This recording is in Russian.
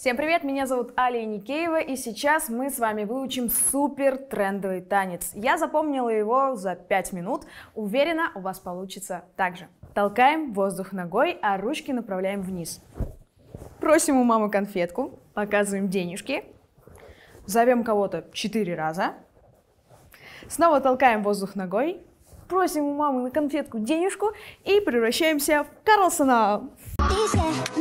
Всем привет, меня зовут Алия Никеева, и сейчас мы с вами выучим супер трендовый танец. Я запомнила его за 5 минут, уверена, у вас получится так же. Толкаем воздух ногой, а ручки направляем вниз. Просим у мамы конфетку, показываем денежки, зовем кого-то 4 раза, снова толкаем воздух ногой, просим у мамы на конфетку денежку и превращаемся в Карлсона.